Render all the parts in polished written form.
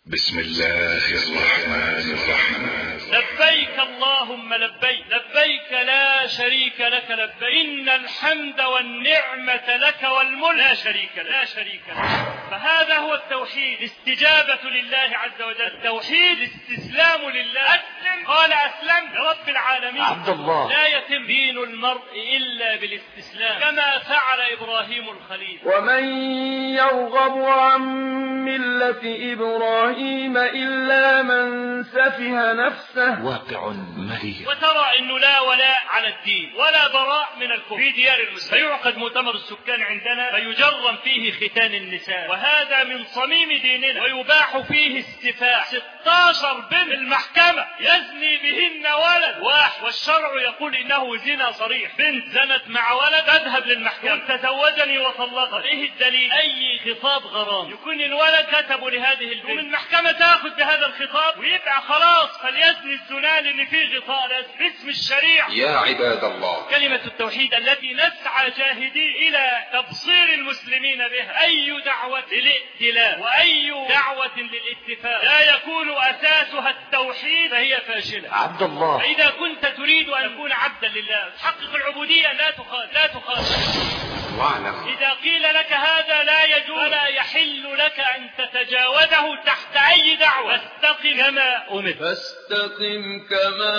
بسم الله الرحمن الرحيم. لبيك اللهم لبيك، لبيك لا شريك لك لبيك، إن الحمد والنعمة لك والملك لا شريك لك. فهذا هو التوحيد، الاستجابة لله عز وجل، التوحيد الاستسلام لله. أسلم، قال أسلم لرب العالمين عبد الله. لا يتم دين المرء إلا بالاستسلام كما فعل إبراهيم الخليل. ومن يرغب عن ملة إبراهيم إلا من سفه نفسه. واقع مرير. وترى أنه لا ولاء على الدين ولا براء من الكفر في ديار المسلمين. فيعقد مؤتمر السكان عندنا فيجرم فيه ختان النساء، وهذا من صميم ديننا، ويباح فيه استفاء 16 بنت المحكمة يزني بهن ولد واحد، والشرع يقول إنه زنا صريح. بنت زنت مع ولد تذهب للمحكمة تزوجني وطلقت. إيه الدليل؟ أي خطاب غرام يكون الولد كتبوا لهذه البنت، ومن المحكمة تأخذ بهذا الخطاب ويبقى خلاص فليزني الزنا لأن فيه غطاء باسم الشريعة. يا عباد الله، كلمة التوحيد التي نسعى جاهدين إلى تبصير المسلمين بها. أي دعوة للائتلاف وأي دعوة للاتفاق لا يكون أساسها التوحيد فهي فاشلة. عبد الله. فإذا كنت تريد أن تكون عبدا لله تحقق العبودية لا تخالف. واعلم إذا قيل لك هذا لا يجوز ولا يحل لك أن تتجاوزه تحت أي دعوة، فاستقم كما أمرت. فاستقم كما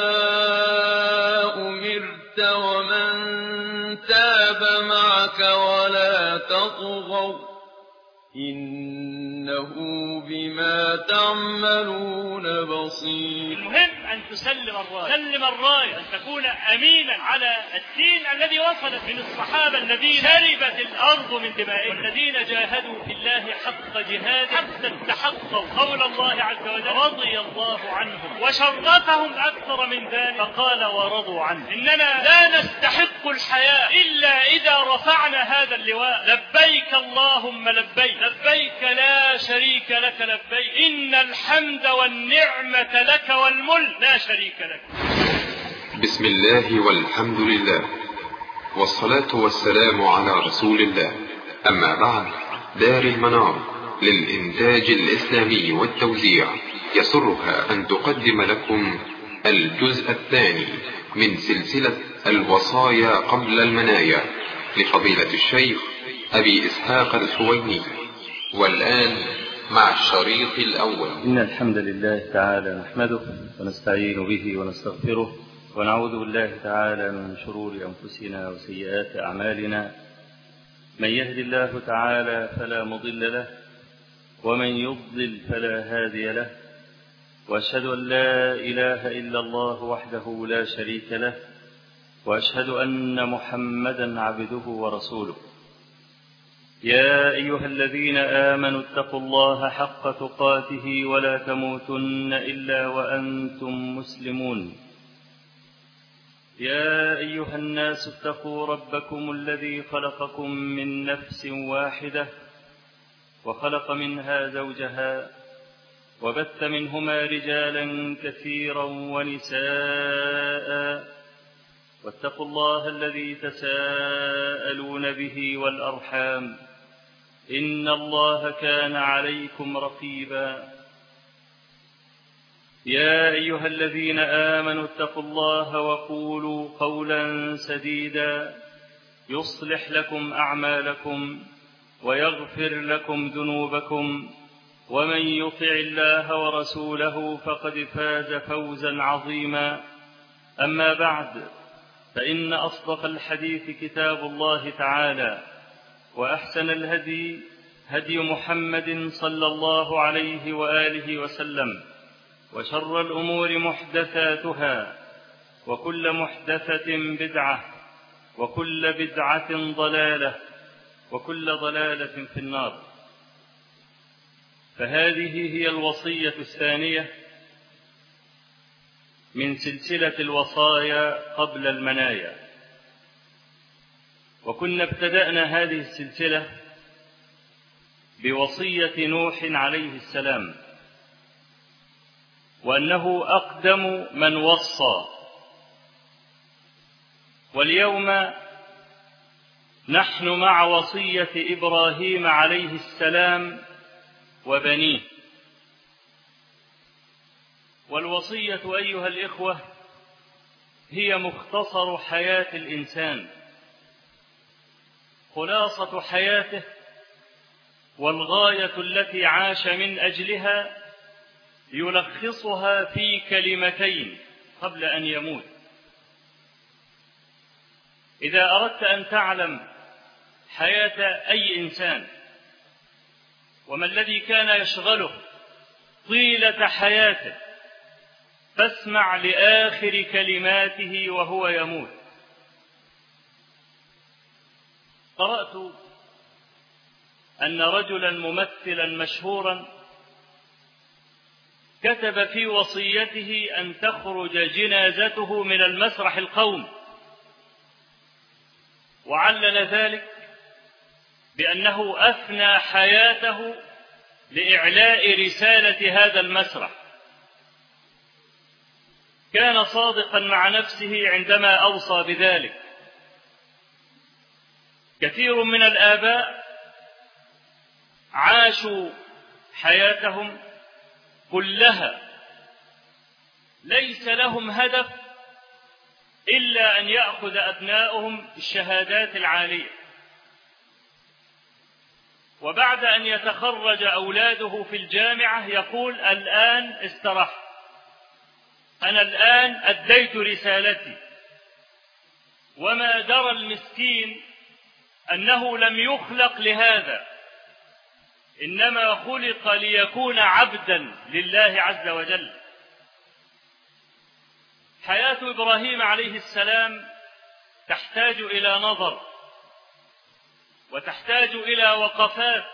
أمرت ومن تاب معك ولا تطغوا إنه بما تعملون بصير. المهم أن تسلم الراية، أن تكون أمينا على الدين الذي وصلت من الصحابة الذين شربت الأرض من دمائهم، والذين جاهدوا في الله حق جهاد حتى استحقوا قول الله عز وجل رضي الله عنهم وشرفهم أكثر من ذلك فقال ورضوا عنه. إننا لا نستحق الحياة إلا إذا رفعنا هذا اللواء. لبيك اللهم لبيك، لبيك لا شريك لك لبيك، إن الحمد والنعمة لك والملك لا شريك لك. بسم الله والحمد لله والصلاة والسلام على رسول الله. أما بعد، دار المنار للإنتاج الإسلامي والتوزيع يسرها أن تقدم لكم الجزء الثاني من سلسلة الوصايا قبل المنايا لفضيلة الشيخ أبي إسحاق الحويني. والآن مع الشريط الأول. إن الحمد لله تعالى نحمده ونستعين به ونستغفره، ونعوذ بالله تعالى من شرور أنفسنا وسيئات أعمالنا. من يهد الله تعالى فلا مضل له، ومن يضلل فلا هادي له، وأشهد أن لا إله إلا الله وحده لا شريك له، وأشهد أن محمدا عبده ورسوله. يا أيها الذين آمنوا اتقوا الله حق تقاته ولا تموتن إلا وأنتم مسلمون. يا أيها الناس اتقوا ربكم الذي خلقكم من نفس واحدة وخلق منها زوجها وبث منهما رجالا كثيرا ونساء، واتقوا الله الذي تساءلون به والأرحام إن الله كان عليكم رقيبا. يا أيها الذين آمنوا اتقوا الله وقولوا قولا سديدا يصلح لكم أعمالكم ويغفر لكم ذنوبكم، ومن يطع الله ورسوله فقد فاز فوزا عظيما. أما بعد، فإن أصدق الحديث كتاب الله تعالى، وأحسن الهدي هدي محمد صلى الله عليه وآله وسلم، وشر الأمور محدثاتها، وكل محدثة بدعة، وكل بدعة ضلالة، وكل ضلالة في النار. فهذه هي الوصية الثانية من سلسلة الوصايا قبل المنايا. وكنا ابتدأنا هذه السلسلة بوصية نوح عليه السلام، وأنه أقدم من وصى. واليوم نحن مع وصية إبراهيم عليه السلام وبنيه. والوصية أيها الإخوة هي مختصر حياة الإنسان، خلاصة حياته، والغاية التي عاش من أجلها يلخصها في كلمتين قبل أن يموت. إذا أردت أن تعلم حياة أي إنسان وما الذي كان يشغله طيلة حياته، فاسمع لآخر كلماته وهو يموت. قرأت أن رجلا ممثلا مشهورا كتب في وصيته أن تخرج جنازته من المسرح القومي، وعلل ذلك بأنه أفنى حياته لإعلاء رسالة هذا المسرح. كان صادقا مع نفسه عندما أوصى بذلك. كثير من الآباء عاشوا حياتهم كلها ليس لهم هدف إلا أن يأخذ أبناؤهم الشهادات العالية، وبعد أن يتخرج أولاده في الجامعة يقول الآن استرحت، أنا الآن أديت رسالتي. وما درى المسكين أنه لم يخلق لهذا، إنما خلق ليكون عبدا لله عز وجل. حياة إبراهيم عليه السلام تحتاج إلى نظر، وتحتاج إلى وقفات،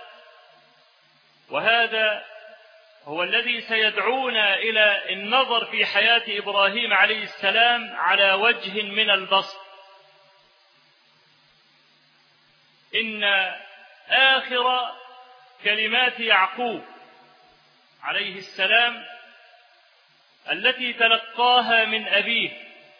وهذا هو الذي سيدعونا إلى النظر في حياة إبراهيم عليه السلام على وجه من البسط. إن آخر كلمات يعقوب عليه السلام التي تلقاها من أبيه،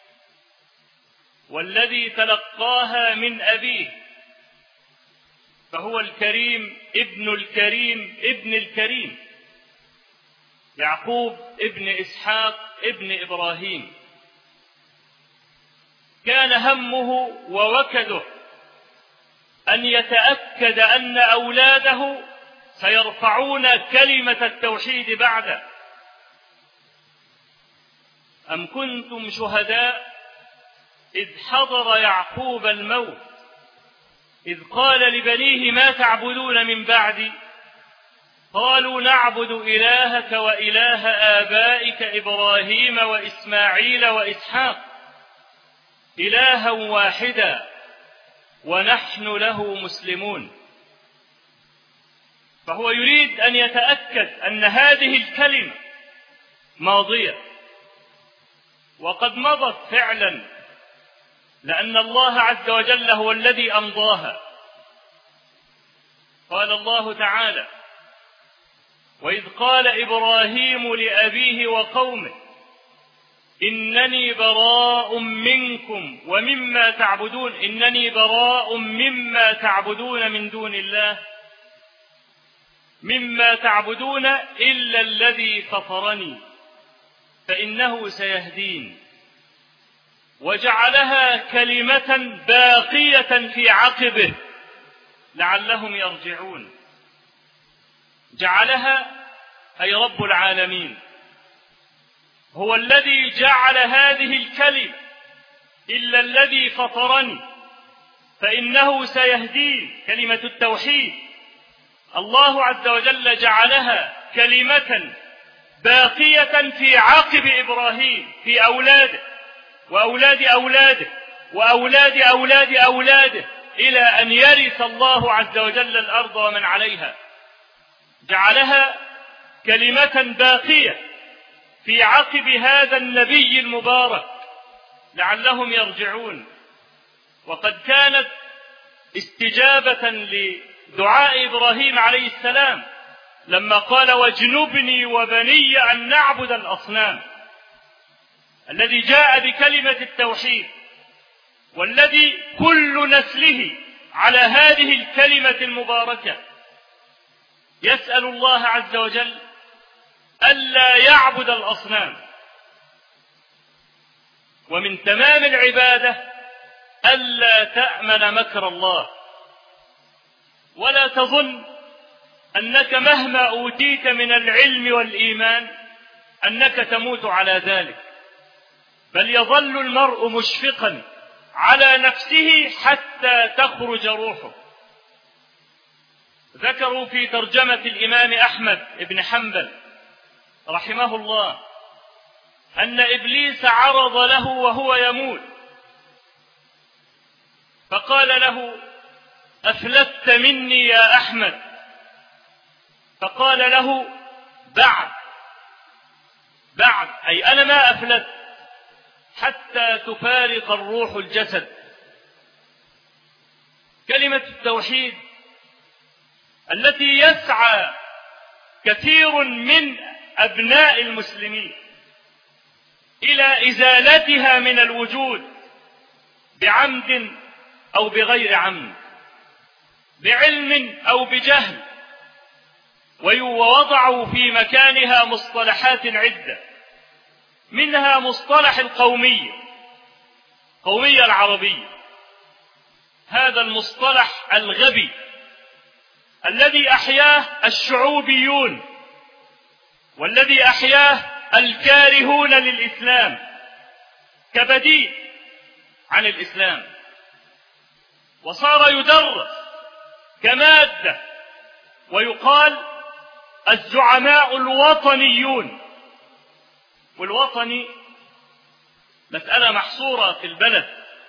والذي تلقاها من أبيه فهو الكريم ابن الكريم ابن الكريم، يعقوب ابن إسحاق ابن إبراهيم. كان همه ووكده أن يتأكد أن أولاده سيرفعون كلمة التوحيد بعده. أم كنتم شهداء إذ حضر يعقوب الموت إذ قال لبنيه ما تعبدون من بعدي؟ قالوا نعبد إلهك وإله آبائك إبراهيم وإسماعيل وإسحاق إلها واحدا ونحن له مسلمون. فهو يريد أن يتأكد أن هذه الكلمة ماضية، وقد مضت فعلا، لأن الله عز وجل هو الذي أمضاها. قال الله تعالى وإذ قال إبراهيم لأبيه وقومه إنني براء منكم ومما تعبدون، إنني براء مما تعبدون من دون الله، مما تعبدون إلا الذي فطرني فإنه سيهدين. وجعلها كلمة باقية في عقبه لعلهم يرجعون. جعلها أي رب العالمين هو الذي جعل هذه الكلمة إلا الذي فطرني فإنه سيهدين، كلمة التوحيد. الله عز وجل جعلها كلمة باقية في عقب إبراهيم، في أولاده وأولاد أولاده وأولاد أولاد أولاده، إلى أن يرث الله عز وجل الأرض ومن عليها. جعلها كلمة باقية في عقب هذا النبي المبارك لعلهم يرجعون. وقد كانت استجابة لدعاء إبراهيم عليه السلام لما قال واجنبني وبني أن نعبد الأصنام، الذي جاء بكلمة التوحيد، والذي كل نسله على هذه الكلمة المباركة يسأل الله عز وجل ألا يعبد الأصنام، ومن تمام العبادة ألا تأمن مكر الله، ولا تظن أنك مهما أوتيت من العلم والإيمان أنك تموت على ذلك، بل يظل المرء مشفقا على نفسه حتى تخرج روحه. ذكروا في ترجمة الإمام أحمد بن حنبل رحمه الله أن إبليس عرض له وهو يموت فقال له: أفلت مني يا أحمد؟ فقال له: بعد أي أنا ما أفلت حتى تفارق الروح الجسد. كلمة التوحيد التي يسعى كثير من أبناء المسلمين إلى إزالتها من الوجود بعمد أو بغير عمد، بعلم أو بجهل، ووضعوا في مكانها مصطلحات عدة، منها مصطلح القومية العربية. هذا المصطلح الغبي الذي أحياه الشعوبيون والذي أحياه الكارهون للإسلام كبديل عن الإسلام، وصار يدرس كمادة ويقال الزعماء الوطنيون. والوطني مسألة محصورة في البلد.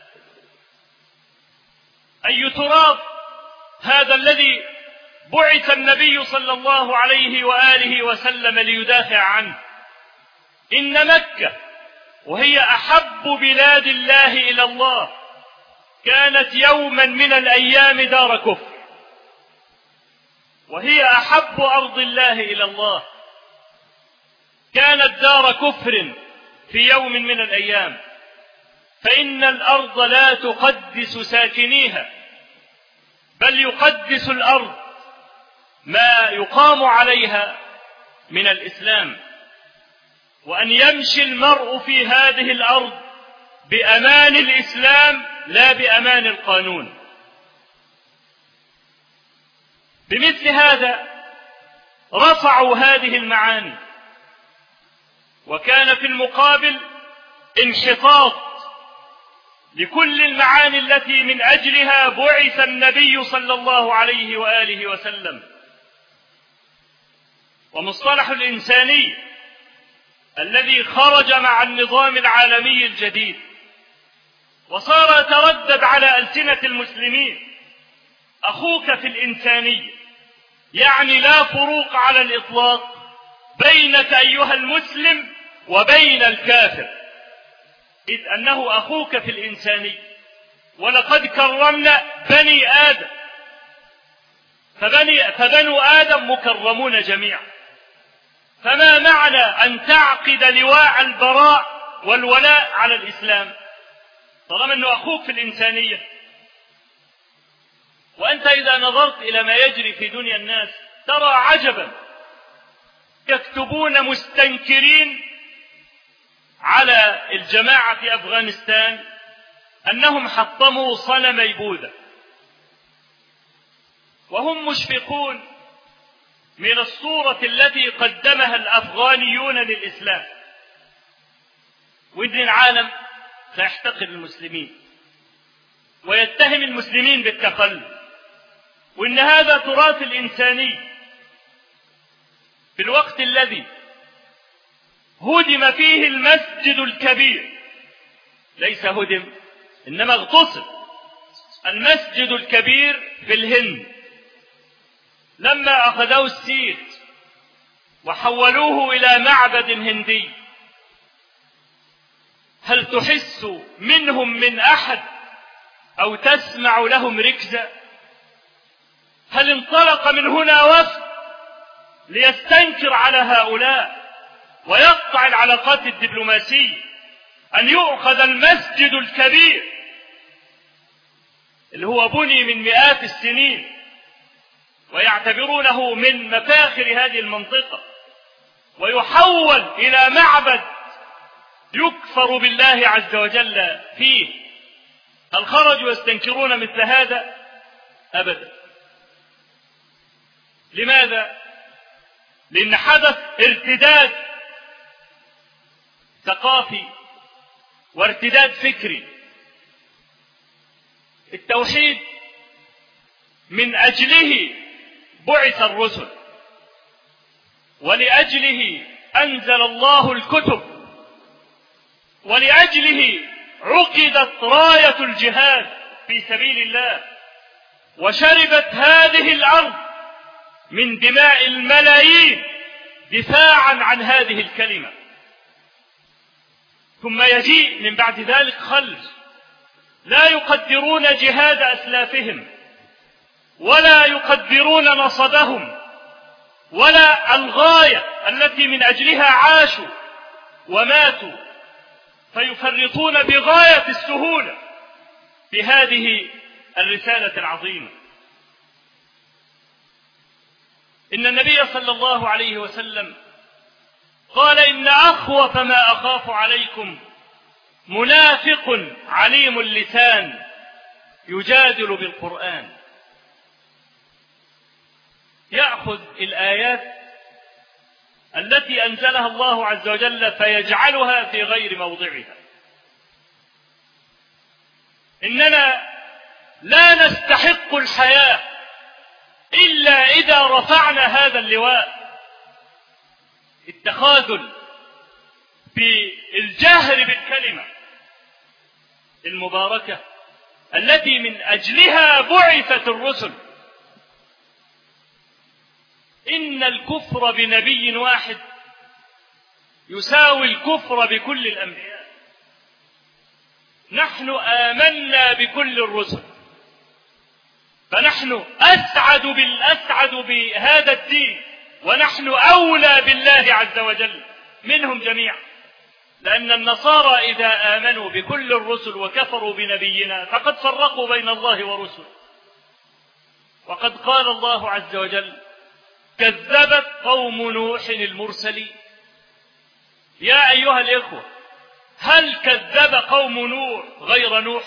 أي تراب هذا الذي بعث النبي صلى الله عليه وآله وسلم ليدافع عنه؟ إن مكة وهي أحب بلاد الله إلى الله كانت يوما من الأيام دار كفر، وهي أحب أرض الله إلى الله كانت دار كفر في يوم من الأيام، فإن الأرض لا تقدس ساكنيها، بل يقدس الأرض ما يقام عليها من الإسلام، وأن يمشي المرء في هذه الأرض بأمان الإسلام لا بأمان القانون. بمثل هذا رفعوا هذه المعاني، وكان في المقابل انحطاط لكل المعاني التي من أجلها بعث النبي صلى الله عليه وآله وسلم. ومصطلح الإنساني الذي خرج مع النظام العالمي الجديد وصار يتردد على ألسنة المسلمين: أخوك في الإنسانية، يعني لا فروق على الإطلاق بينك أيها المسلم وبين الكافر، إذ أنه أخوك في الإنسانية. ولقد كرمنا بني آدم، فبنو آدم مكرمون جميعا. فما معنى أن تعقد لواء البراء والولاء على الإسلام طالما أنه أخوك في الإنسانية؟ وأنت إذا نظرت إلى ما يجري في دنيا الناس ترى عجبا، يكتبون مستنكرين على الجماعة في أفغانستان أنهم حطموا صنمي بوذا، وهم مشفقون من الصورة التي قدمها الأفغانيون للإسلام، وإن العالم سيحتقر المسلمين ويتهم المسلمين بالتخلف، وإن هذا تراث الإنساني في الوقت الذي هدم فيه المسجد الكبير. ليس هدم، إنما اغتصب المسجد الكبير في الهند لما أخذوه السيد وحولوه إلى معبد هندي. هل تحس منهم من أحد أو تسمع لهم ركزة؟ هل انطلق من هنا وفد ليستنكر على هؤلاء ويقطع العلاقات الدبلوماسية أن يؤخذ المسجد الكبير اللي هو بني من مئات السنين ويعتبرونه من مفاخر هذه المنطقة ويحول إلى معبد يكفر بالله عز وجل فيه، هل خرجوا يستنكرون مثل هذا؟ أبدا. لماذا؟ لأن حدث ارتداد ثقافي وارتداد فكري. التوحيد من أجله بعث الرسل، ولأجله أنزل الله الكتب، ولأجله عقدت راية الجهاد في سبيل الله، وشربت هذه الأرض من دماء الملايين دفاعا عن هذه الكلمة. ثم يجيء من بعد ذلك خلف لا يقدرون جهاد أسلافهم، ولا يقدرون نصبهم، ولا الغاية التي من أجلها عاشوا وماتوا، فيفرطون بغاية السهولة في هذه الرسالة العظيمة. إن النبي صلى الله عليه وسلم قال: إن أخوف ما أخاف عليكم منافق عليم اللسان يجادل بالقرآن. يأخذ الآيات التي أنزلها الله عز وجل فيجعلها في غير موضعها. إننا لا نستحق الحياة إلا إذا رفعنا هذا اللواء. التخاذل في الجهر بالكلمة المباركة التي من أجلها بعثت الرسل. إن الكفر بنبي واحد يساوي الكفر بكل الأنبياء. نحن آمنا بكل الرسل، فنحن أسعد بهذا الدين، ونحن أولى بالله عز وجل منهم جميعا. لأن النصارى إذا آمنوا بكل الرسل وكفروا بنبينا فقد فرقوا بين الله ورسله. وقد قال الله عز وجل: كذبت قوم نوح المرسلين. يا أيها الإخوة، هل كذب قوم نوح غير نوح؟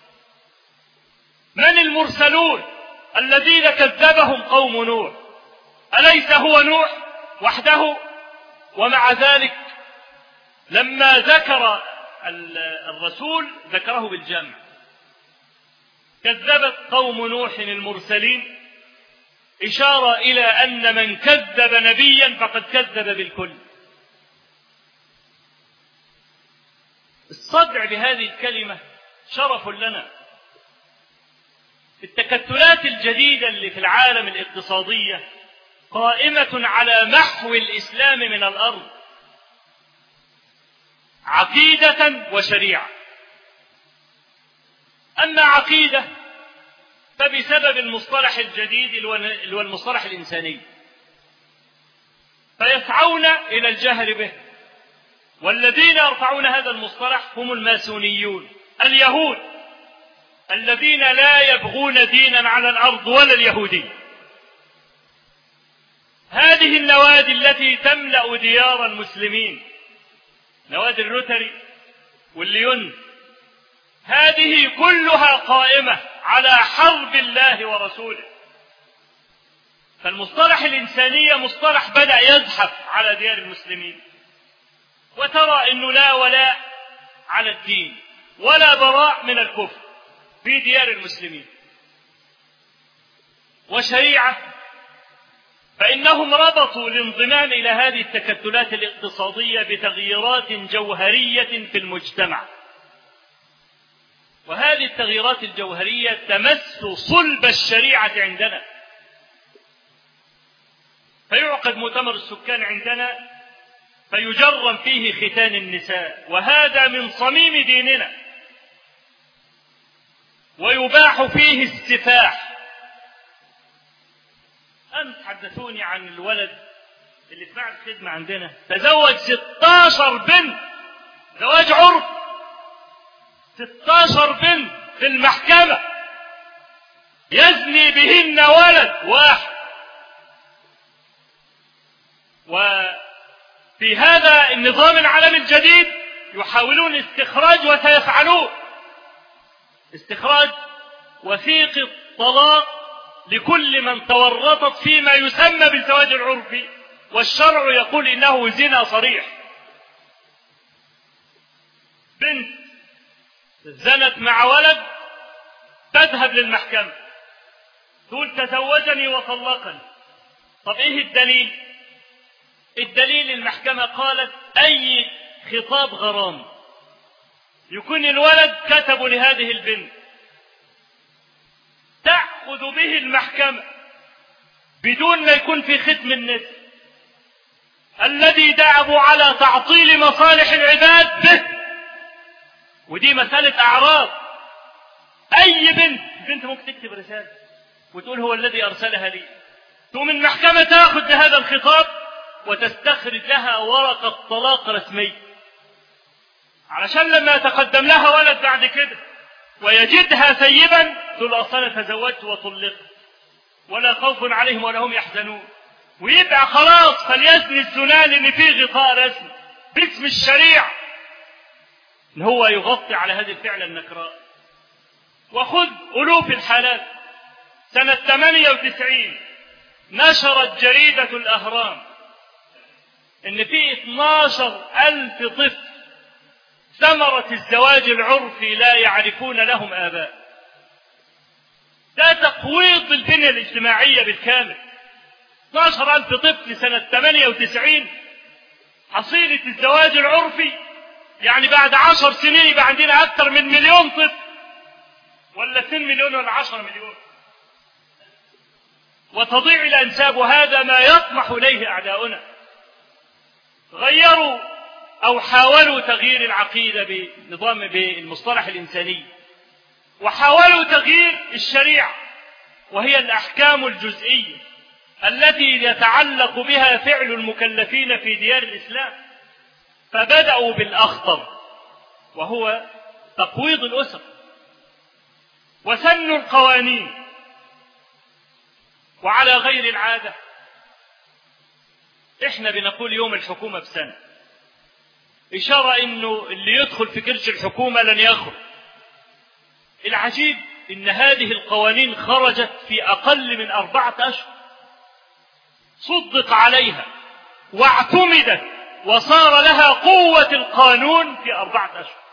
من المرسلون الذين كذبهم قوم نوح؟ أليس هو نوح وحده؟ ومع ذلك لما ذكر الرسول ذكره بالجمع. كذبت قوم نوح المرسلين، إشارة إلى أن من كذب نبيا فقد كذب بالكل. الصدع بهذه الكلمة شرف لنا. التكتلات الجديدة اللي في العالم الاقتصادية قائمة على محو الإسلام من الأرض عقيدة وشريعة. أما عقيدة فبسبب المصطلح الجديد اللي هو المصطلح الإنساني، فيسعون إلى الجهر به. والذين يرفعون هذا المصطلح هم الماسونيون اليهود الذين لا يبغون دينا على الأرض ولا اليهودي. هذه النوادي التي تملأ ديار المسلمين، نوادي الروتري والليون، هذه كلها قائمة على حرب الله ورسوله. فالمصطلح الإنسانية مصطلح بدأ يزحف على ديار المسلمين، وترى أنه لا ولاء على الدين ولا براء من الكفر في ديار المسلمين. وشريعة، فإنهم ربطوا الانضمام إلى هذه التكتلات الاقتصادية بتغييرات جوهرية في المجتمع، وهذه التغييرات الجوهرية تمس صلب الشريعة عندنا. فيعقد مؤتمر السكان عندنا فيجرم فيه ختان النساء، وهذا من صميم ديننا، ويباح فيه السفاح. أمس حدثوني عن الولد اللي في معهد خدمة عندنا تزوج 16 بنت زواج عرف، 16 بنت في المحكمة يزني بهن ولد واحد. وفي هذا النظام العالمي الجديد يحاولون استخراج وسيفعلون استخراج وثيقة طلاق لكل من تورطت فيما يسمى بالزواج العرفي، والشرع يقول إنه زنا صريح. بنت زنت مع ولد تذهب للمحكمة تقول تزوجني وطلقني. طب ايه الدليل؟ الدليل المحكمة قالت اي خطاب غرام يكون الولد كتبه لهذه البنت تأخذ به المحكمة بدون ما يكون في ختم النسب الذي دعوا على تعطيل مصالح العباد به. ودي مسألة أعراض. أي بنت ممكن تكتب رسالة وتقول هو الذي أرسلها لي، ثم المحكمة تأخذ بهذا الخطاب وتستخرج لها ورقة طلاق رسمي، علشان لما يتقدم لها ولد بعد كده ويجدها ثيبا تقول أصلا تزوجت وطلقت ولا خوف عليهم ولا هم يحزنون، ويبقى خلاص فليزني الزنان اللي فيه غطاء رسمي باسم الشريعة إن هو يغطي على هذه الفعل النكراء. وخذ ألوف الحالات. سنة 98 نشرت جريدة الأهرام إن في 12,000 طفل ثمرة الزواج العرفي لا يعرفون لهم آباء. ده تقويض البنية الاجتماعية بالكامل. 12,000 طفل سنة 98 حصيلة الزواج العرفي، يعني بعد 10 سنين يبقى عندنا أكثر من 1,000,000 طفل، ولا 2 مليون ولا 10 مليون، وتضيع الأنساب. وهذا ما يطمح إليه أعداؤنا. غيروا أو حاولوا تغيير العقيدة بالمصطلح الإنساني، وحاولوا تغيير الشريعة وهي الأحكام الجزئية التي يتعلق بها فعل المكلفين في ديار الإسلام. فبدأوا بالأخطر وهو تقويض الأسر، وسنوا القوانين وعلى غير العادة. احنا بنقول يوم الحكومة بسنة، إشارة إنه اللي يدخل في كرش الحكومة لن يخرج. العجيب إن هذه القوانين خرجت في أقل من 4 أشهر، صدق عليها واعتمدت وصار لها قوة القانون في 4 أشهر.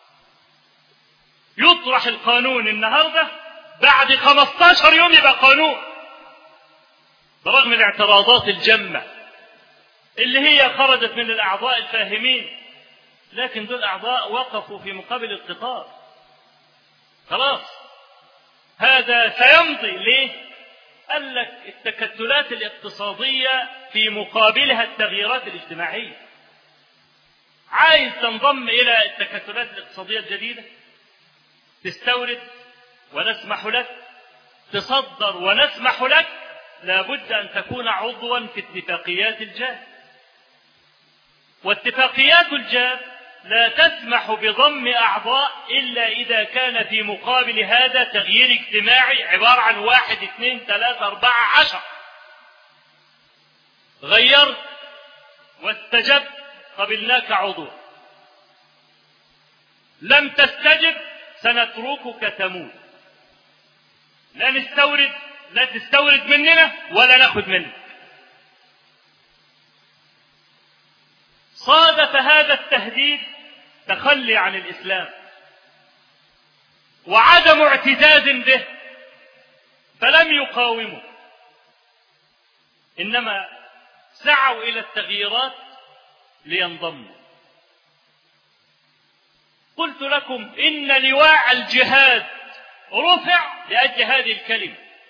يطرح القانون النهاردة بعد 15 يوم يبقى قانون، برغم الاعتراضات الجمة اللي هي خرجت من الأعضاء الفاهمين، لكن دول أعضاء وقفوا في مقابل القطار. خلاص هذا سيمضي. ليه؟ قال لك التكتلات الاقتصادية في مقابلها التغييرات الاجتماعية. عايز تنضم إلى التكتلات الاقتصادية الجديدة، تستورد ونسمح لك، تصدر ونسمح لك، لابد أن تكون عضوا في اتفاقيات الجاف. واتفاقيات الجاف لا تسمح بضم أعضاء إلا إذا كان في مقابل هذا تغيير اجتماعي عبارة عن 1 2 3 4 10. غيرت واستجبت قبلناك عضو، لم تستجب سنتركك تموت. لا تستورد مننا ولا ناخذ منك. صادف هذا التهديد تخلي عن الإسلام وعدم اعتزاز به، فلم يقاوموا، إنما سعوا إلى التغييرات لينضموا. قلت لكم إن لواء الجهاد رفع لأجل هذه الكلمة،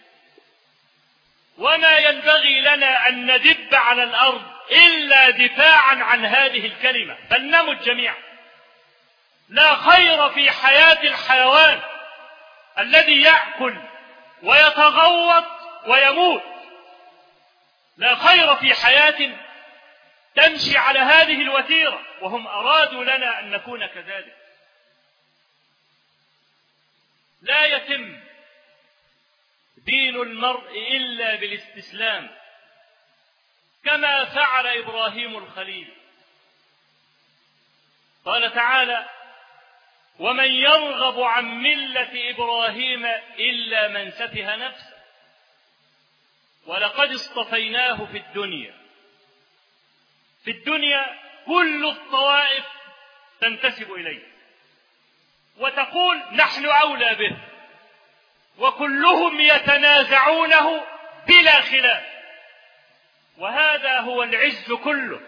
وما ينبغي لنا أن ندب على الأرض إلا دفاعا عن هذه الكلمة، بل نمت جميعا. لا خير في حياة الحيوان الذي يأكل ويتغوط ويموت، لا خير في حياة تمشي على هذه الوتيرة، وهم أرادوا لنا أن نكون كذلك. لا يتم دين المرء إلا بالاستسلام، كما فعل إبراهيم الخليل. قال تعالى: ومن يرغب عن ملة إبراهيم إلا من سفه نفسه ولقد اصطفيناه في الدنيا. في الدنيا كل الطوائف تنتسب إليه وتقول نحن أولى به، وكلهم يتنازعونه بلا خلاف، وهذا هو العز كله،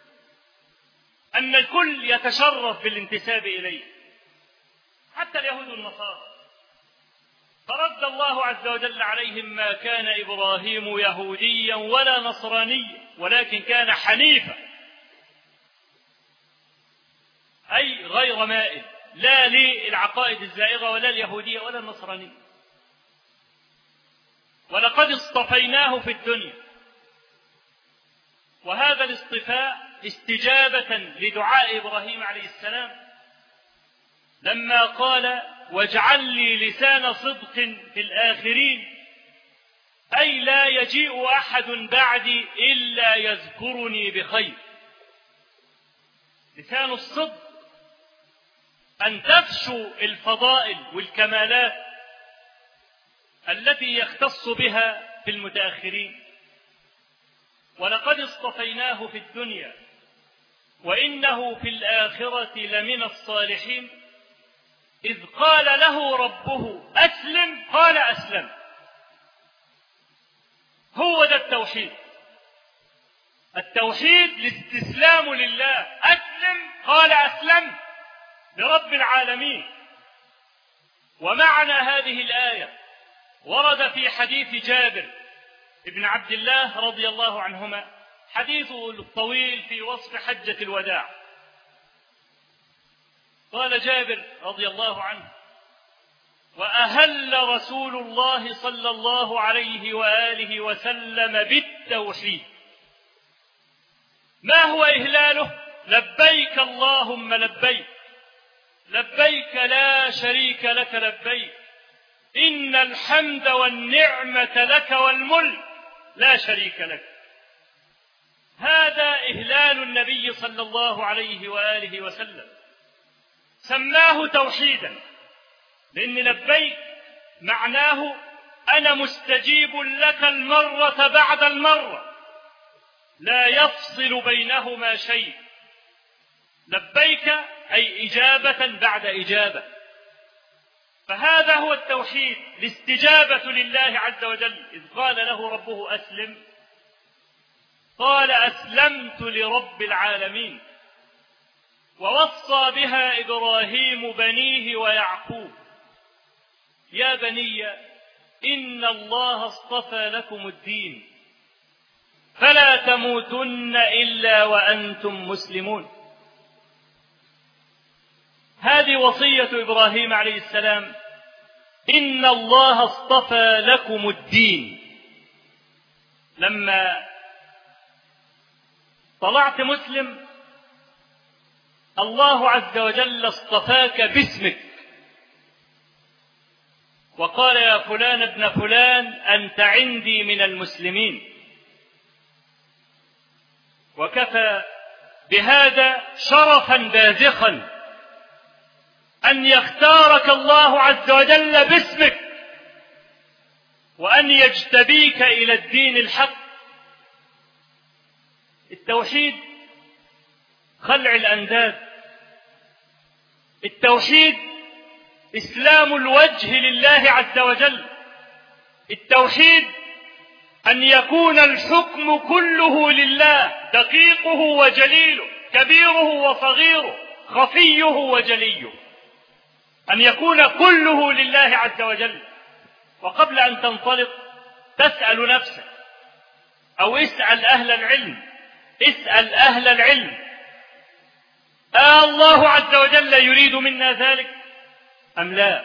أن الكل يتشرف بالانتساب إليه حتى اليهود والنصارى. فرد الله عز وجل عليهم: ما كان إبراهيم يهوديا ولا نصرانيا ولكن كان حنيفا، أي غير مائل، لا للعقائد الزائغة ولا اليهودية ولا النصرانية. ولقد اصطفيناه في الدنيا، وهذا الاصطفاء استجابة لدعاء إبراهيم عليه السلام لما قال: واجعل لي لسان صدق في الآخرين، أي لا يجيء أحد بعدي إلا يذكرني بخير. لسان الصدق أن تفشو الفضائل والكمالات التي يختص بها في المتأخرين. ولقد اصطفيناه في الدنيا وإنه في الآخرة لمن الصالحين. إذ قال له ربه أسلم قال أسلم. هو ده التوحيد. التوحيد الاستسلام لله. أسلم قال أسلم لرب العالمين. ومعنى هذه الآية ورد في حديث جابر ابن عبد الله رضي الله عنهما، حديثه الطويل في وصف حجة الوداع. قال جابر رضي الله عنه: وأهل رسول الله صلى الله عليه وآله وسلم بالتوحيد. ما هو إهلاله؟ لبيك اللهم لبيك، لبيك لا شريك لك لبيك، إن الحمد والنعمة لك والملك لا شريك لك. هذا إهلال النبي صلى الله عليه وآله وسلم، سماه توحيدا، لأن لبيك معناه أنا مستجيب لك المرة بعد المرة، لا يفصل بينهما شيء. لبيك أي إجابة بعد إجابة. فهذا هو التوحيد، الاستجابة لله عز وجل. إذ قال له ربه أسلم قال أسلمت لرب العالمين. ووصى بها إبراهيم بنيه ويعقوب: يا بني إن الله اصطفى لكم الدين فلا تموتن إلا وأنتم مسلمون. هذه وصية إبراهيم عليه السلام: إن الله اصطفى لكم الدين. لما طلعت مسلم الله عز وجل اصطفاك باسمك وقال: يا فلان ابن فلان أنت عندي من المسلمين. وكفى بهذا شرفا باذخا أن يختارك الله عز وجل باسمك وأن يجتبيك إلى الدين الحق. التوحيد خلع الأنداد، التوحيد إسلام الوجه لله عز وجل، التوحيد أن يكون الحكم كله لله، دقيقه وجليله، كبيره وصغيره، خفيه وجليه، أن يكون كله لله عز وجل. وقبل أن تنطلق تسأل نفسك أو اسأل أهل العلم، اسأل أهل العلم: الله عز وجل يريد منا ذلك أم لا؟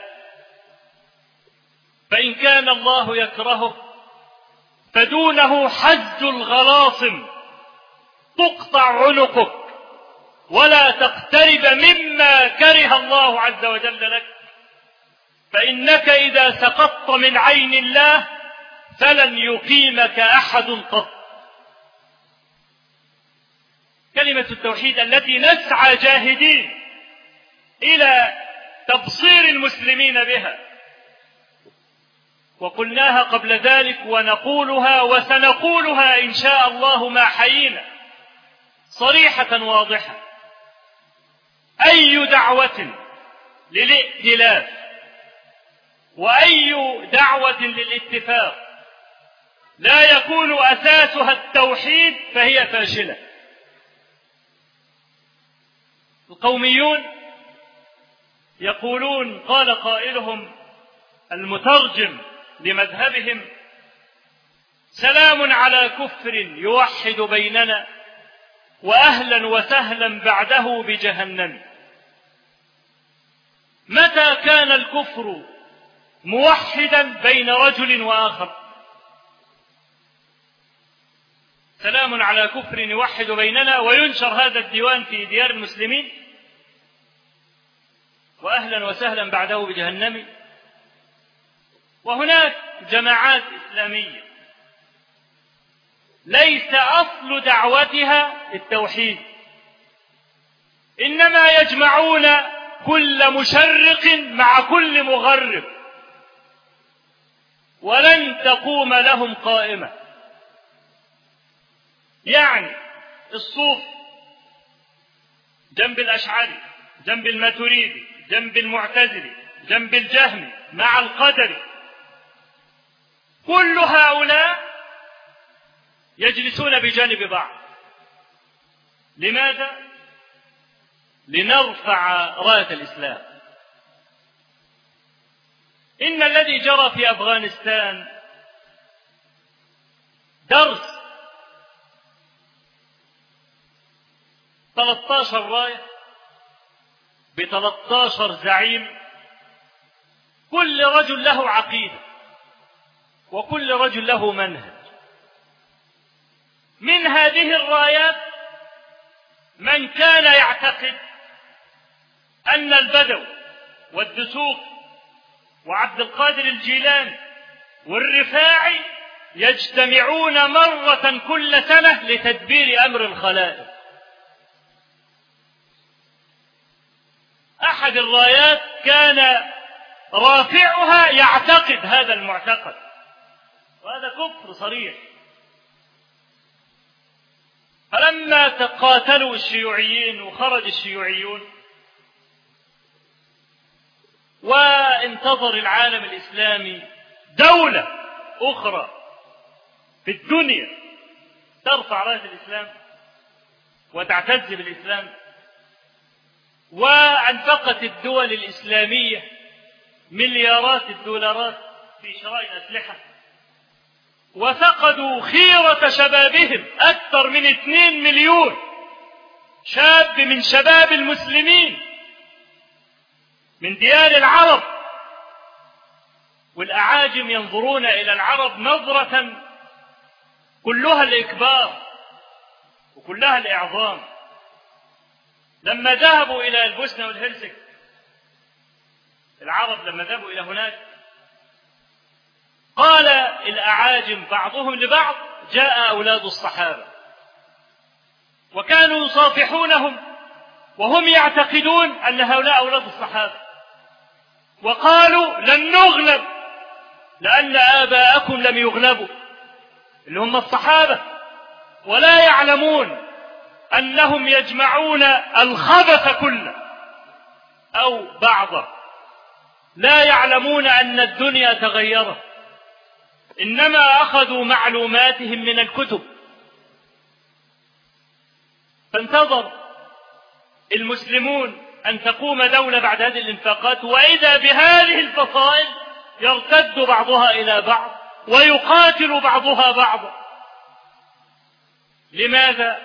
فإن كان الله يكرهه فدونه حز الغلاصم، تقطع عنقك ولا تقترب مما كره الله عز وجل لك، فإنك إذا سقطت من عين الله فلن يقيمك أحد قط. كلمة التوحيد التي نسعى جاهدين إلى تبصير المسلمين بها، وقلناها قبل ذلك ونقولها وسنقولها إن شاء الله ما حيينا صريحة واضحة: أي دعوة للائتلاف وأي دعوة للاتفاق لا يكون أساسها التوحيد فهي فاشلة. القوميون يقولون، قال قائلهم المترجم لمذهبهم: سلام على كفر يوحد بيننا وأهلا وسهلا بعده بجهنم. متى كان الكفر موحدا بين رجل وآخر؟ سلام على كفر يوحد بيننا، وينشر هذا الديوان في ديار المسلمين، وأهلا وسهلا بعده بجهنم. وهناك جماعات إسلامية ليس أصل دعوتها التوحيد، إنما يجمعون كل مشرق مع كل مغرب، ولن تقوم لهم قائمة. يعني الصوف جنب الأشعري، جنب الماتريدي، جنب المعتزلي، جنب الجهمي، مع القدري، كل هؤلاء يجلسون بجانب بعض. لماذا؟ لنرفع راية الإسلام. إن الذي جرى في أفغانستان درس. 13 راية ب13 زعيم، كل رجل له عقيدة وكل رجل له منهج. من هذه الرايات من كان يعتقد أن البدو والدسوق وعبد القادر الجيلاني والرفاعي يجتمعون مرة كل سنة لتدبير أمر الخلائق. أحد الرايات كان رافعها يعتقد هذا المعتقد، وهذا كفر صريح. فلما تقاتلوا الشيوعيين وخرج الشيوعيون وانتظر العالم الإسلامي دولة أخرى في الدنيا ترفع راية الإسلام وتعتز بالإسلام، وأنفقت الدول الإسلامية مليارات الدولارات في شراء الأسلحة، وفقدوا خيرة شبابهم. أكثر من 2 مليون شاب من شباب المسلمين من ديار العرب، والأعاجم ينظرون إلى العرب نظرة كلها الإكبار وكلها الإعظام. لما ذهبوا إلى البوسنة والهرسك، العرب لما ذهبوا إلى هناك، قال الأعاجم بعضهم لبعض: جاء أولاد الصحابة، وكانوا يصافحونهم وهم يعتقدون أن هؤلاء أولاد الصحابة، وقالوا: لن نغلب لأن آباءكم لم يغلبوا، اللي هم الصحابة، ولا يعلمون أنهم يجمعون الخبث كله أو بعضه، لا يعلمون أن الدنيا تغيرت، إنما أخذوا معلوماتهم من الكتب. فانتظر المسلمون أن تقوم دولة بعد هذه الانفاقات، وإذا بهذه الفصائل يرتد بعضها إلى بعض ويقاتل بعضها بعضا. لماذا؟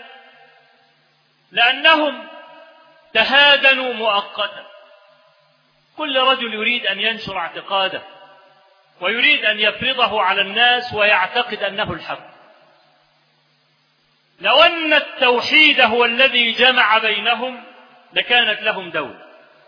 لأنهم تهادنوا مؤقتا. كل رجل يريد أن ينشر اعتقاده ويريد أن يفرضه على الناس ويعتقد أنه الحق. لو أن التوحيد هو الذي جمع بينهم لكانت لهم دولة،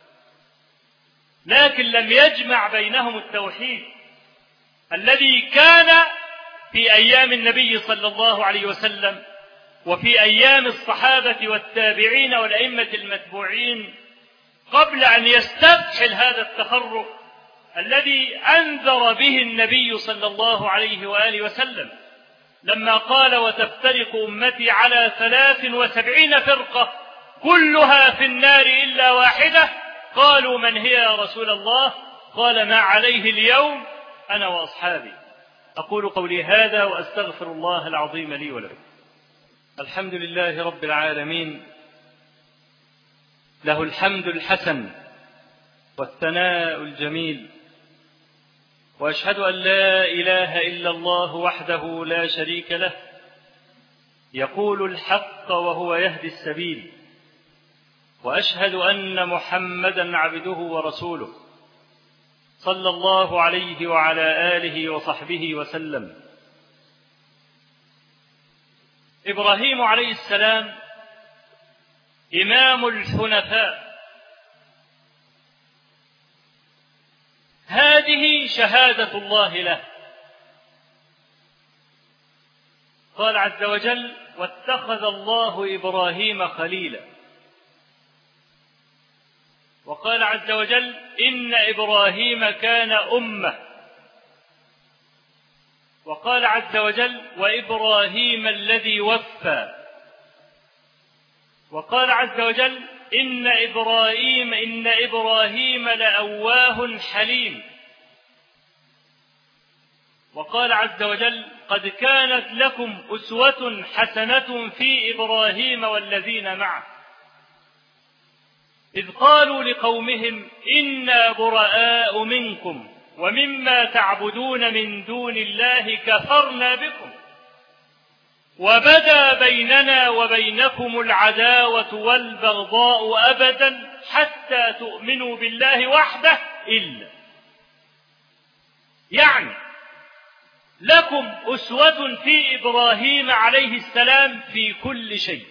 لكن لم يجمع بينهم التوحيد الذي كان في أيام النبي صلى الله عليه وسلم وفي أيام الصحابة والتابعين والأئمة المتبوعين قبل أن يستفحل هذا التفرق الذي أنذر به النبي صلى الله عليه وآله وسلم لما قال وتفترق أمتي على 73 فرقة كلها في النار إلا واحدة. قالوا من هي يا رسول الله؟ قال ما عليه اليوم أنا وأصحابي. أقول قولي هذا وأستغفر الله العظيم لي ولكم. الحمد لله رب العالمين، له الحمد الحسن والثناء الجميل، وأشهد أن لا إله إلا الله وحده لا شريك له، يقول الحق وهو يهدي السبيل، وأشهد أن محمدا عبده ورسوله صلى الله عليه وعلى آله وصحبه وسلم. إبراهيم عليه السلام إمام الحنفاء، هذه شهادة الله له. قال عز وجل واتخذ الله إبراهيم خليلا، وقال عز وجل إن إبراهيم كان أمة، وقال عز وجل وإبراهيم الذي وفى، وقال عز وجل إن إبراهيم لأواه حليم، وقال عز وجل قد كانت لكم أسوة حسنة في إبراهيم والذين معه إذ قالوا لقومهم إنا براء منكم ومما تعبدون من دون الله كفرنا بكم وبدا بيننا وبينكم العداوة والبغضاء أبدا حتى تؤمنوا بالله وحده إلا، يعني لكم أسوة في إبراهيم عليه السلام في كل شيء،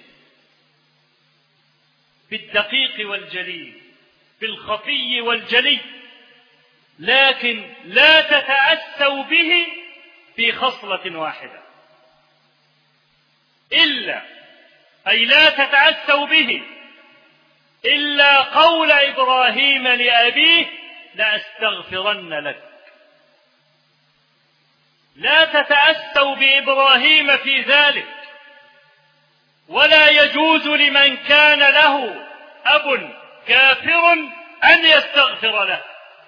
في الدقيق والجلي، في الخفي والجلي، لكن لا تتأسوا به في خصلة واحدة إلا، أي لا تتأسوا به إلا قول إبراهيم لأبيه لأستغفرن لك. لا تتأسوا بإبراهيم في ذلك، ولا يجوز لمن كان له أب كافر أن يستغفر له.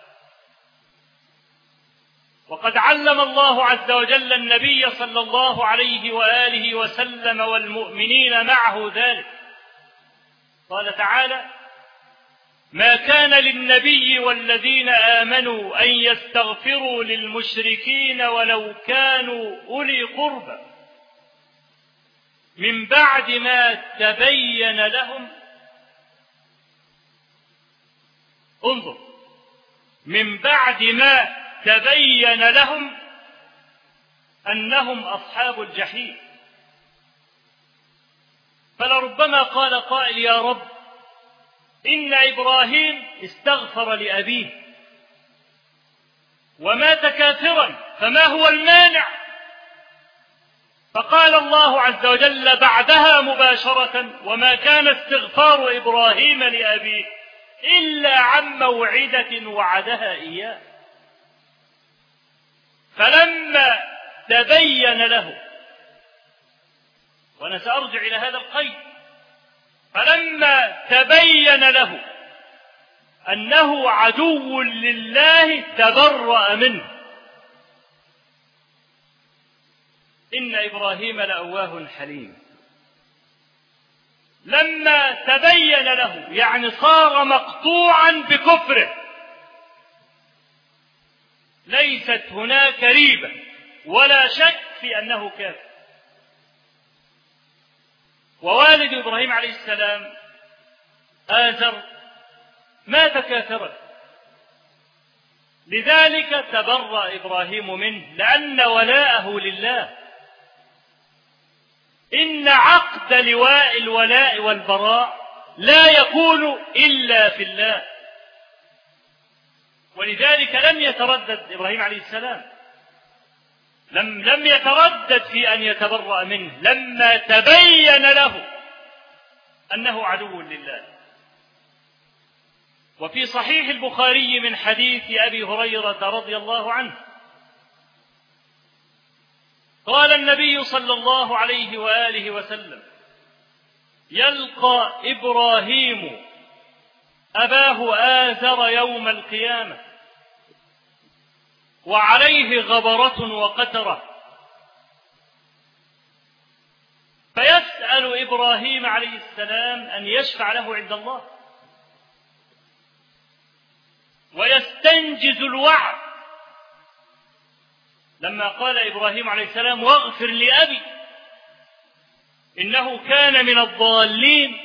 وقد علم الله عز وجل النبي صلى الله عليه وآله وسلم والمؤمنين معه ذلك. قال تعالى ما كان للنبي والذين آمنوا أن يستغفروا للمشركين ولو كانوا أولي قربى من بعد ما تبين لهم، انظر، من بعد ما تبين لهم أنهم أصحاب الجحيم. فلربما قال قائل يا رب إن إبراهيم استغفر لأبيه ومات كافرا فما هو المانع؟ فقال الله عز وجل بعدها مباشرة وما كان استغفار إبراهيم لأبيه إلا عن موعدة وعدها إياه. فلما تبين له، وأنا سأرجع إلى هذا القيد، فلما تبين له أنه عدو لله تبرأ منه. إن إبراهيم لأواه حليم. لما تبين له يعني صار مقطوعا بكفره، ليست هناك ريبة ولا شك في أنه كافر. ووالد إبراهيم عليه السلام آزر مات كافرا، لذلك تبرأ إبراهيم منه لأن ولاءه لله. إن عقد لواء الولاء والبراء لا يكون إلا في الله، ولذلك لم يتردد إبراهيم عليه السلام، لم يتردد في أن يتبرأ منه لما تبين له أنه عدو لله. وفي صحيح البخاري من حديث أبي هريرة رضي الله عنه قال النبي صلى الله عليه وآله وسلم: يلقى إبراهيم أباه آزر يوم القيامة وعليه غبرة وقترة، فيسأل إبراهيم عليه السلام أن يشفع له عند الله، ويستنجز الوعد لما قال إبراهيم عليه السلام: واغفر لأبي إنه كان من الضالين،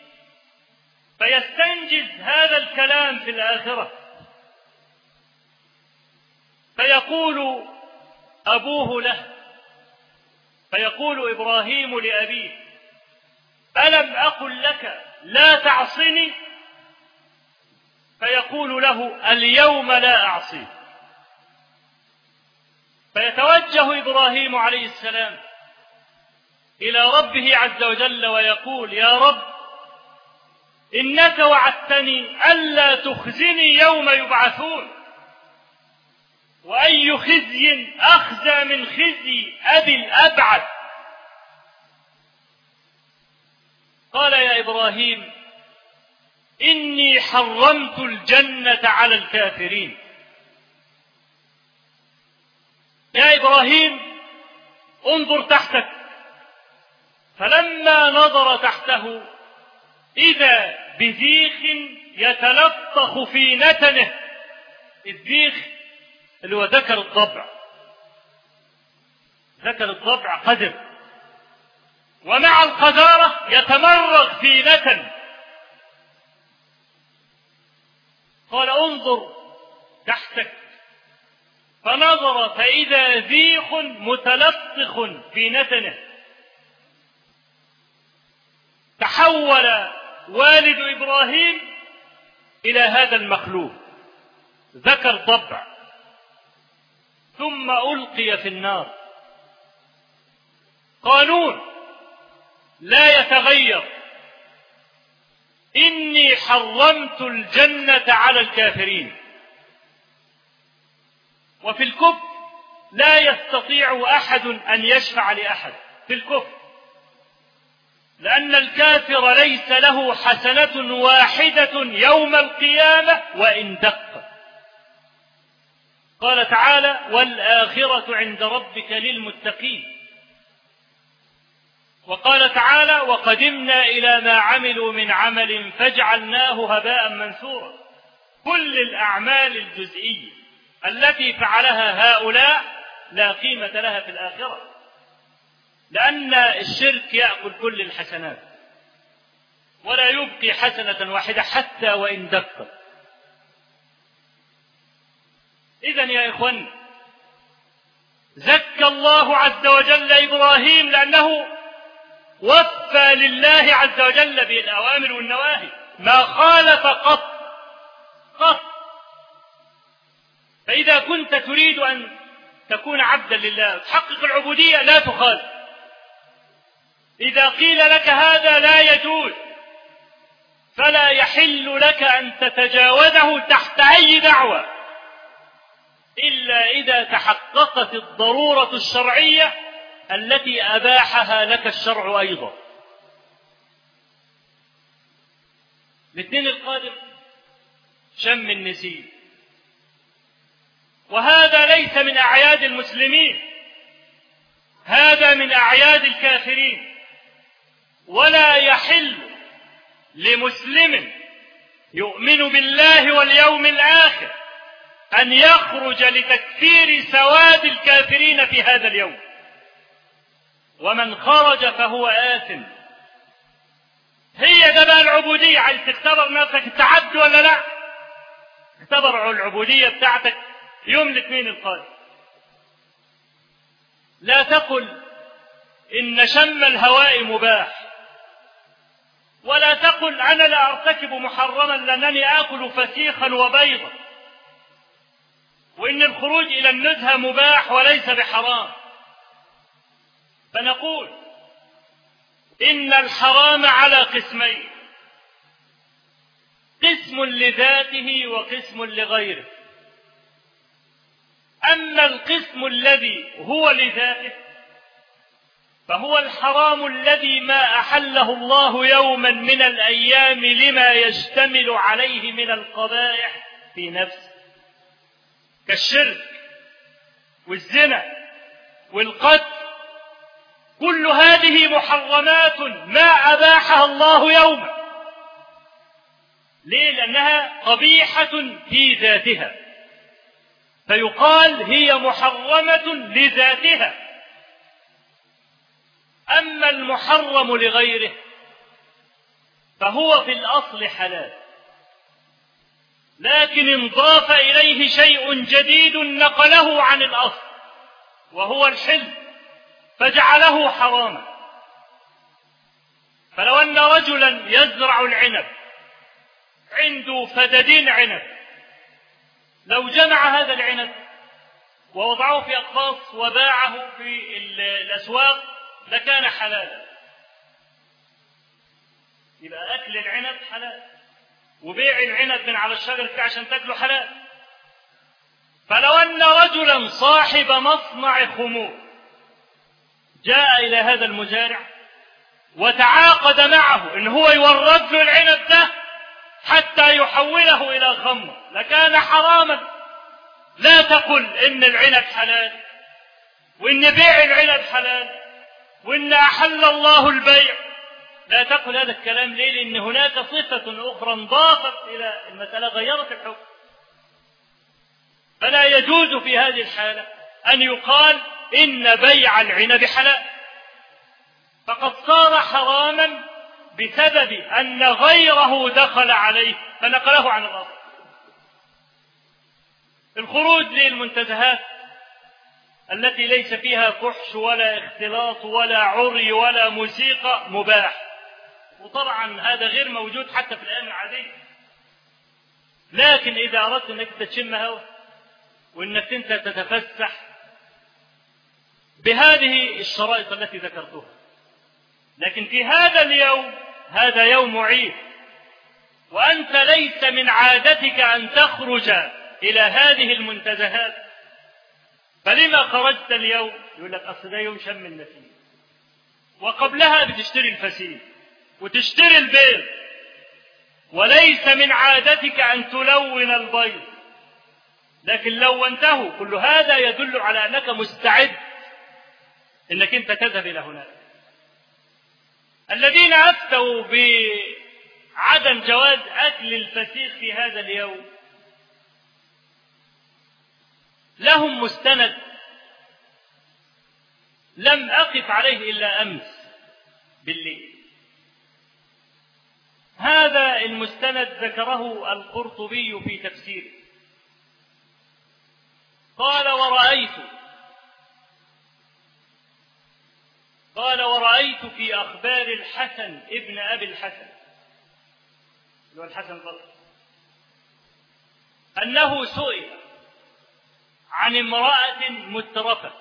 فيستنجز هذا الكلام في الآخرة، فيقول أبوه له، فيقول إبراهيم لأبيه: ألم أقل لك لا تعصني؟ فيقول له: اليوم لا أعصيك. فيتوجه إبراهيم عليه السلام إلى ربه عز وجل ويقول: يا رب، إنك وعدتني ألا تخزني يوم يبعثون، وأي خزي أخزى من خزي أبي الأبعد. قال: يا إبراهيم، إني حرمت الجنة على الكافرين. يا إبراهيم، انظر تحتك. فلما نظر تحته إذا بذيخ يتلطخ في نتنه. الذيخ اللي هو ذكر الضبع، ذكر الضبع قذر، ومع القذارة يتمرغ في نتن. قال: انظر تحتك. فنظر فإذا ذيخ متلطخ في نتنه. تحول والد إبراهيم إلى هذا المخلوق ذكر ضبع، ثم ألقي في النار. قانون لا يتغير: إني حرمت الجنة على الكافرين. وفي الكفر لا يستطيع أحد أن يشفع لأحد في الكفر، لأن الكافر ليس له حسنة واحدة يوم القيامة وإن دق. قال تعالى: والآخرة عند ربك للمتقين. وقال تعالى: وقدمنا إلى ما عملوا من عمل فجعلناه هباء منثورا. كل الأعمال الجزئية التي فعلها هؤلاء لا قيمة لها في الآخرة، لأن الشرك يأكل كل الحسنات ولا يبقي حسنة واحدة حتى وإن دقت. إذن يا إخوان، زكى الله عز وجل إبراهيم لأنه وفى لله عز وجل بالأوامر والنواهي، ما خالف قط. فإذا كنت تريد أن تكون عبدا لله تحقق العبودية لا تخالف. إذا قيل لك هذا لا يجوز فلا يحل لك أن تتجاوزه تحت أي دعوة، إلا إذا تحققت الضرورة الشرعية التي أباحها لك الشرع أيضا. الاثنين القادم شم النسيم، وهذا ليس من أعياد المسلمين، هذا من أعياد الكافرين. ولا يحل لمسلم يؤمن بالله واليوم الآخر أن يخرج لتكفير سواد الكافرين في هذا اليوم، ومن خرج فهو آثم. هي ده بقى العبودية. عايز تختبر نفسك تعد ولا لا؟ اختبر العبودية بتاعتك يوم الاثنين القادم. لا تقل إن شم الهواء مباح، ولا تقل أنا لا أرتكب محرما لأنني آكل فسيخا وبيضا، وإن الخروج إلى النزهة مباح وليس بحرام. فنقول إن الحرام على قسمين: قسم قسم لذاته وقسم لغيره. أما القسم الذي هو لذاته فهو الحرام الذي ما أحله الله يوما من الأيام لما يشتمل عليه من القبائح في نفسه، كالشرك والزنا والقتل. كل هذه محرمات ما أباحها الله يوما. ليه؟ لأنها قبيحة في ذاتها، فيقال هي محرمة لذاتها. أما المحرم لغيره فهو في الأصل حلال، لكن انضاف إليه شيء جديد نقله عن الأصل وهو الحل فجعله حراما. فلو أن رجلا يزرع العنب، عنده فدادين عنب، لو جمع هذا العنب ووضعه في أقفاص وباعه في الأسواق لكان حلالا. يبقى أكل العنب حلال، وبيع العنب من على الشجر عشان تاكله حلال. فلو أن رجلا صاحب مصنع خمور جاء إلى هذا المزارع وتعاقد معه إن هو يورد له العنب ده حتى يحوله إلى خمر لكان حراما. لا تقل إن العنب حلال وإن بيع العنب حلال وإن أحل الله البيع. لا تقل هذا الكلام. ليه؟ لأن هناك صفة أخرى انضافت إلى المسألة غيرت الحكم. فلا يجوز في هذه الحالة أن يقال إن بيع العنب حلال، فقد صار حراما بسبب أن غيره دخل عليه فنقله عن الأصل. الخروج للمنتزهات التي ليس فيها فحش ولا اختلاط ولا عري ولا موسيقى مباح، وطبعا هذا غير موجود حتى في الأيام العادية. لكن إذا أردت أنك تشم هوا وأنك أنت تتفسح بهذه الشرائط التي ذكرتها، لكن في هذا اليوم هذا يوم عيد وأنت ليس من عادتك أن تخرج إلى هذه المنتزهات، فلما خرجت اليوم؟ يقول لك أصل ده يوم شم النسيم، وقبلها بتشتري الفسيل وتشتري البيض، وليس من عادتك أن تلون البيض، لكن لونته. كل هذا يدل على أنك مستعد أنك أنت تذهب إلى هناك. الذين أفتوا بعدم جواز أكل الفسيخ في هذا اليوم لهم مستند لم أقف عليه إلا أمس بالليل. هذا المستند ذكره القرطبي في تفسيره، قال ورأيت في أخبار الحسن ابن أبي الحسن اللي هو الحسن البصري أنه سئل عن امرأة مترفة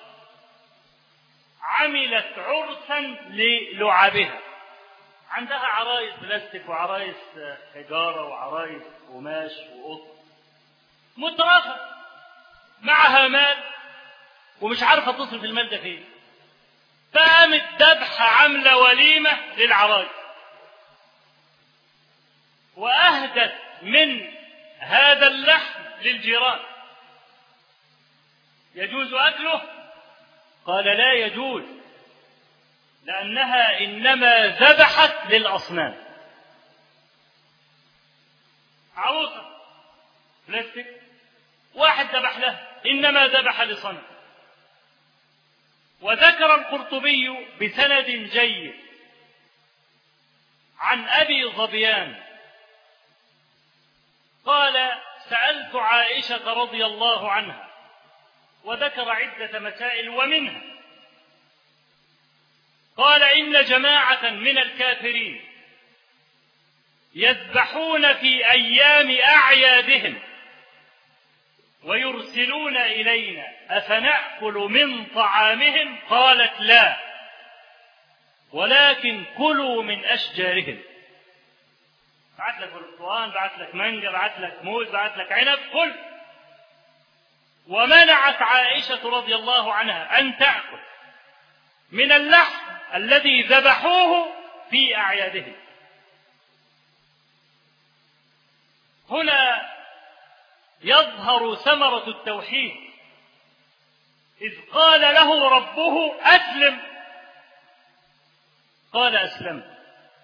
عملت عرسا للعابها، عندها عرايس بلاستيك وعرايس حجارة وعرايس قماش وقطن، مترفة معها مال ومش عارفة تصرف المال ده فين، فقامت ذبحة عاملة وليمة للعرايس وأهدت من هذا اللحم للجيران. يجوز أكله؟ قال لا يجوز، لأنها إنما ذبحت للأصنام. عروسة بلاستيك واحد ذبح لها، إنما ذبح لصنم. وذكر القرطبي بسند جيد عن أبي ظبيان قال سألت عائشة رضي الله عنها، وذكر عدة مسائل ومنها قال إن جماعة من الكافرين يذبحون في أيام أعيادهم ويرسلون إلينا أفنأكل من طعامهم؟ قالت لا، ولكن كلوا من أشجارهم. بعت لك برتقال، بعت لك مانجا، بعت لك موز، بعت لك عنب، كل. ومنعت عائشة رضي الله عنها أن تأكل من اللحم الذي ذبحوه في أعيادهم. هنا يظهر ثمرة التوحيد، إذ قال له ربه أسلم، قال أسلمت.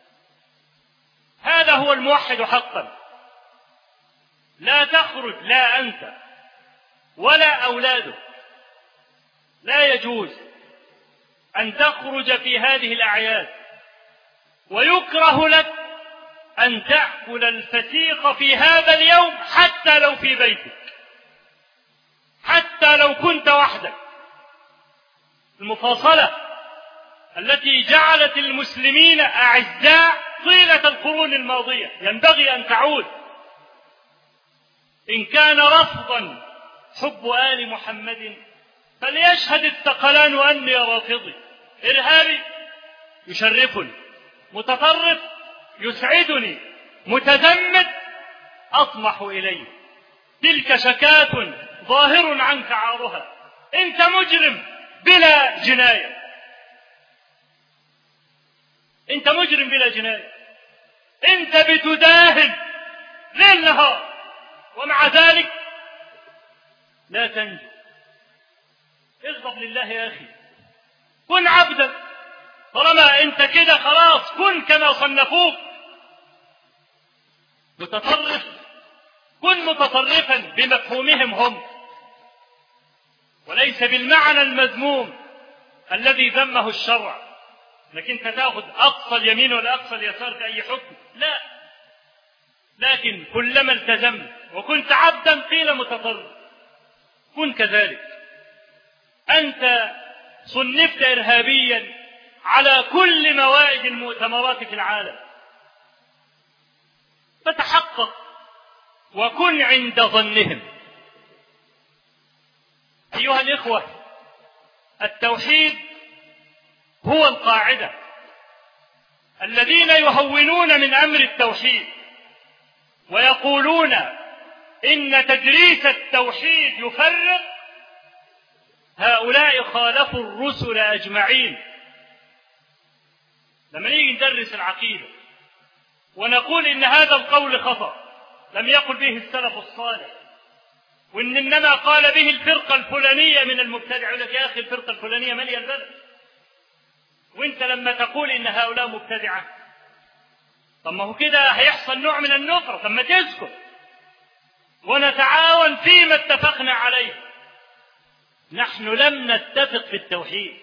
هذا هو الموحد حقا. لا تخرج، لا أنت ولا أولادك، لا يجوز أن تخرج في هذه الأعياد، ويكره لك أن تأكل الفسيخ في هذا اليوم حتى لو في بيتك، حتى لو كنت وحدك. المفاصلة التي جعلت المسلمين أعزاء طيلة القرون الماضية ينبغي أن تعود. إن كان رفضا حب آل محمد فليشهد الثقلان أني رافضي. إرهابي يشرفني، متطرف يسعدني، متزمت أطمح إليه. تلك شكاة ظاهر عنك عارها. أنت مجرم بلا جناية، أنت مجرم بلا جناية، أنت بتداهن ليل نهار، ومع ذلك لا تنجو. اغضب لله يا أخي، كن عبدا. طالما أنت كده خلاص كن كما صنفوك. متطرف، كن متطرفا بمفهومهم هم، وليس بالمعنى المذموم الذي ذمه الشرع، لكن انت تاخذ اقصى اليمين ولا اقصى اليسار في اي حكم، لا. لكن كلما التزمت وكنت عبدا قيل متطرف. كن كذلك. انت صنفت ارهابيا على كل موائد المؤتمرات في العالم، فتحقق وكن عند ظنهم. ايها الاخوه، التوحيد هو القاعدة. الذين يهونون من أمر التوحيد ويقولون إن تدريس التوحيد يفرق، هؤلاء خالفوا الرسل أجمعين. لما نيجي ندرس العقيدة ونقول إن هذا القول خطأ لم يقل به السلف الصالح، وإن إنما قال به الفرقة الفلانية من المبتدع، يقول لك يا أخي الفرقة الفلانية مالية البلد، وانت لما تقول ان هؤلاء مبتدعة، طب ما هو كده هيحصل نوع من النفرة. طب ما تسكت ونتعاون فيما اتفقنا عليه. نحن لم نتفق في التوحيد،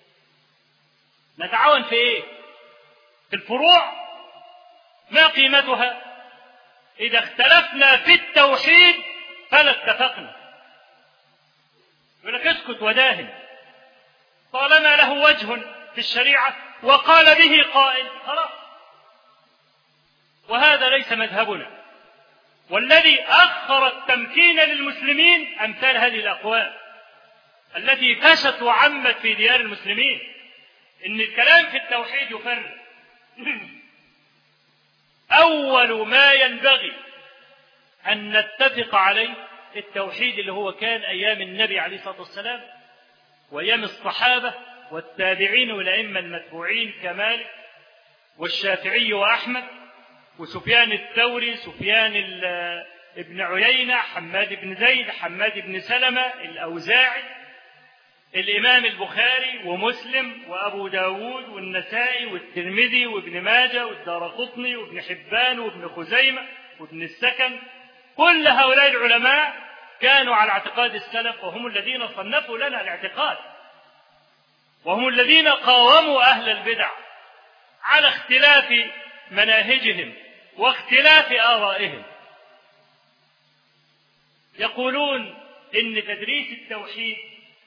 نتعاون في ايه؟ في الفروع. ما قيمتها؟ اذا اختلفنا في التوحيد فلا اتفقنا. يقول لك اسكت وداهن، طالما له وجه في الشريعة وقال به قائل خلاص. وهذا ليس مذهبنا. والذي أخر التمكين للمسلمين أمثال هذه الأقوال التي فشت وعمت في ديار المسلمين، إن الكلام في التوحيد يفرق. أول ما ينبغي أن نتفق عليه التوحيد اللي هو كان أيام النبي عليه الصلاة والسلام وأيام الصحابة والتابعين والأئمة المتبوعين كمالك والشافعي وأحمد وسفيان الثوري، سفيان ابن عيينة، حماد بن زيد، حماد بن سلمة، الأوزاعي، الإمام البخاري ومسلم وأبو داود والنسائي والترمذي وابن ماجه والدارقطني وابن حبان وابن خزيمة وابن السكن. كل هؤلاء العلماء كانوا على اعتقاد السلف، وهم الذين صنفوا لنا الاعتقاد، وهم الذين قاوموا أهل البدع على اختلاف مناهجهم واختلاف آرائهم. يقولون إن تدريس التوحيد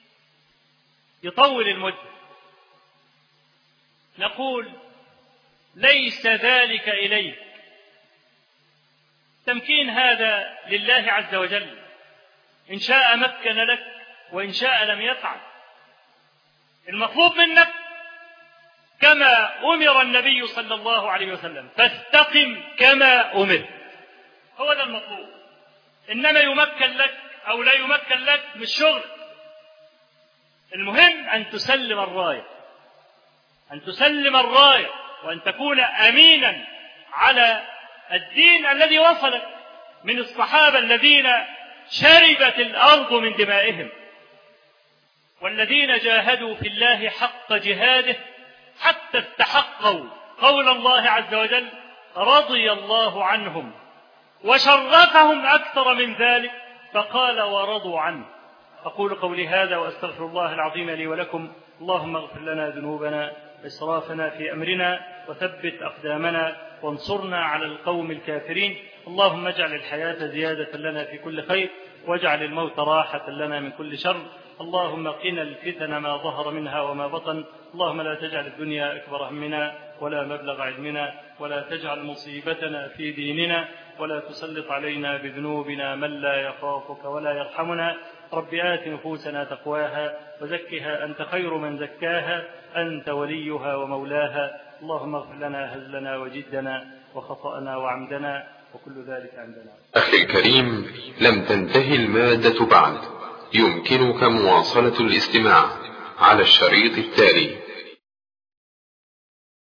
يطول المدة. نقول ليس ذلك إليك، تمكين هذا لله عز وجل، إن شاء مكن لك وإن شاء لم يفعل. المطلوب منك كما أمر النبي صلى الله عليه وسلم، فاستقم كما أمر. هو ده المطلوب. إنما يمكن لك أو لا يمكن لك مش شغل. المهم أن تسلم الراية، أن تسلم الراية، وأن تكون أمينا على الدين الذي وصلك من الصحابة الذين شربت الأرض من دمائهم، والذين جاهدوا في الله حق جهاده حتى استحقوا قول الله عز وجل: رضي الله عنهم، وشرفهم أكثر من ذلك فقال: ورضوا عنه. أقول قولي هذا وأستغفر الله العظيم لي ولكم. اللهم اغفر لنا ذنوبنا وإسرافنا في أمرنا، وثبت أقدامنا، وانصرنا على القوم الكافرين. اللهم اجعل الحياة زيادة لنا في كل خير، واجعل الموت راحة لنا من كل شر. اللهم قنا الفتن ما ظهر منها وما بطن. اللهم لا تجعل الدنيا أكبر همنا ولا مبلغ علمنا، ولا تجعل مصيبتنا في ديننا، ولا تسلط علينا بذنوبنا من لا يخافك ولا يرحمنا. رب آت نفوسنا تقواها وزكها أنت خير من زكاها، أنت وليها ومولاها. اللهم اغفر لنا هزلنا وجدنا وخطأنا وعمدنا، وكل ذلك عندنا. أخي الكريم، لم تنتهي المادة بعد. يمكنك مواصلة الاستماع على الشريط التالي.